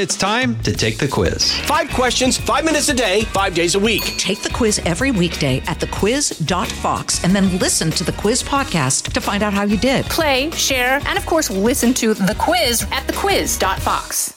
It's time to take the quiz. 5 questions, 5 minutes a day, 5 days a week. Take the quiz every weekday at thequiz.fox and then listen to the quiz podcast to find out how you did. Play, share, and of course, listen to The Quiz at thequiz.fox.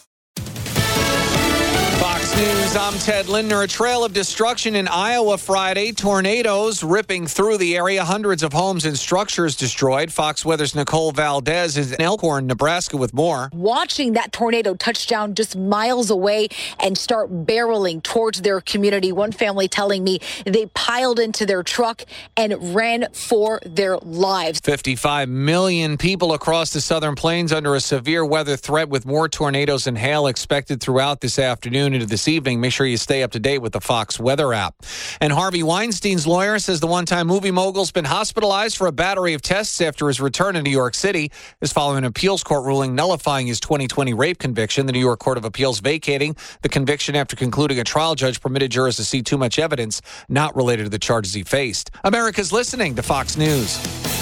Fox News, I'm Ted Lindner. A trail of destruction in Iowa Friday. Tornadoes ripping through the area. Hundreds of homes and structures destroyed. Fox Weather's Nicole Valdez is in Elkhorn, Nebraska with more. Watching that tornado touch down just miles away and start barreling towards their community. One family telling me they piled into their truck and ran for their lives. 55 million people across the southern plains under a severe weather threat with more tornadoes and hail expected throughout this afternoon into this evening. Make sure you stay up to date with the Fox Weather app. And Harvey Weinstein's lawyer says the one-time movie mogul's been hospitalized for a battery of tests after his return to New York City. This following an appeals court ruling nullifying his 2020 rape conviction. The New York Court of Appeals vacating the conviction after concluding a trial judge permitted jurors to see too much evidence not related to the charges he faced. America's listening to Fox News.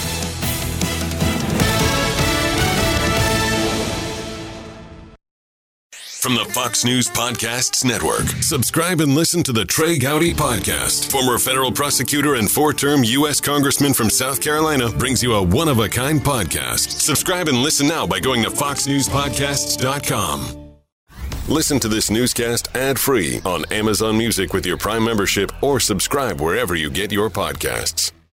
From the Fox News Podcasts Network. Subscribe and listen to the Trey Gowdy Podcast. Former federal prosecutor and 4-term U.S. Congressman from South Carolina brings you a one-of-a-kind podcast. Subscribe and listen now by going to foxnewspodcasts.com. Listen to this newscast ad-free on Amazon Music with your Prime membership or subscribe wherever you get your podcasts.